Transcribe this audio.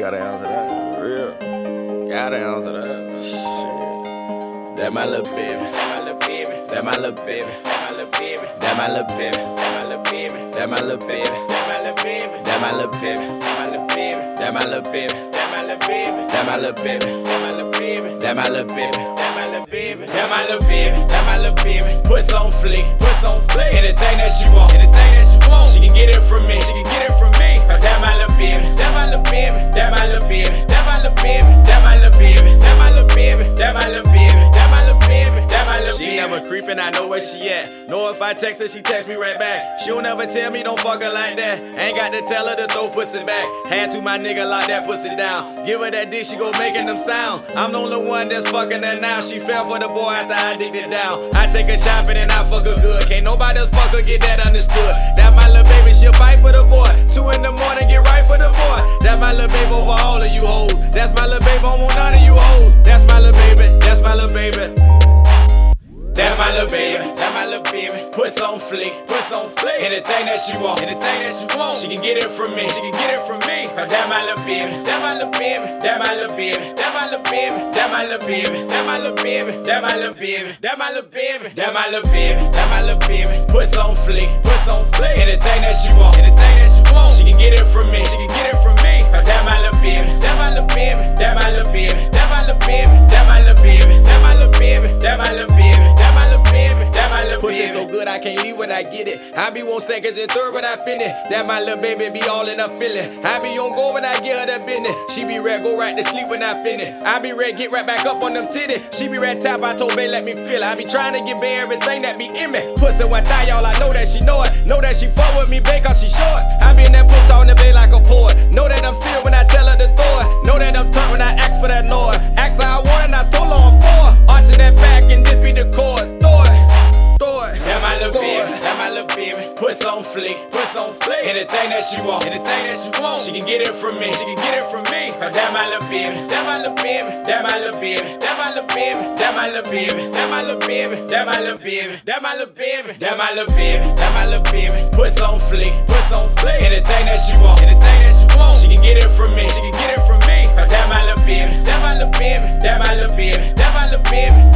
gotta answer that. For real. Gotta answer that. Shit. That my little baby. That my little baby. That my little baby. That my little baby. That my little baby. That my little baby. That my little baby. That my little baby. That my little baby. That my little baby. That my little baby. That my little baby. Puts on fleek. Anything that she want. She can get it from me. That my little baby. That my little baby. That my little baby. That my little baby. That my little baby. That my little baby. That my little baby. That my little baby. That my little baby. She never creepin', I know where she at. Know if I text her, she text me right back. She don't ever tell me don't fuck her like that. Ain't got to tell her to throw pussy back. Had to, my nigga, lock that pussy down. Give her that dick, she go making them sound. I'm the only one that's fucking her now. She fell for the boy after I digged it down. I take her shopping and I fuck her good. Can't nobody else fuck her get that understood. That my little baby, she'll fight for the boy. 2 in the morning, get right for the boy. That's my little baby over all of you hoes. That's my little baby, I don't want none of you hoes. That's my little baby, that's my little baby. That's my little baby, that's my little baby. Puts on fleek, anything that she want, she can get it from me, That my little baby, that my little baby, that my little baby, that my little baby, that my little baby, that my little baby, that my little baby, that my little baby, that my little baby, that my little baby. Puts on fleek, anything that she want, she can get it from me, That my little baby, that my little baby, that my little baby, that my little baby, that my little baby, that my little baby, that my little baby. Pussy so good I can't leave when I get it. I be 1 second and third when I finish. That my little baby be all in her feeling. I be on go when I get her that business. She be red, go right to sleep when I finish. I be red, get right back up on them titties. She be red tap, I told babe let me feel it. I be trying to get bare everything that be in me. Pussy one thigh, y'all, I know that she know it. Know that she fuck with me, babe, cause she short. I be in that pussy on the bed like a port. Know that I'm serious when I tell her to throw it. Know that I'm turned when I ask for that noise. Ask her I want and I told her I'm for. Arching that back and this be the chord. That my little baby, that my little baby. Puts on fleek, anything that she want, she can get it from me, That my little baby, that my little baby, that my little baby, that my little baby, that my little baby, that my little baby, that my little baby, that my little baby, that my little baby, that my little baby. Puts on fleek, anything that she want, she can get it from me, That my little baby, that my little baby, that my little baby, that my little baby.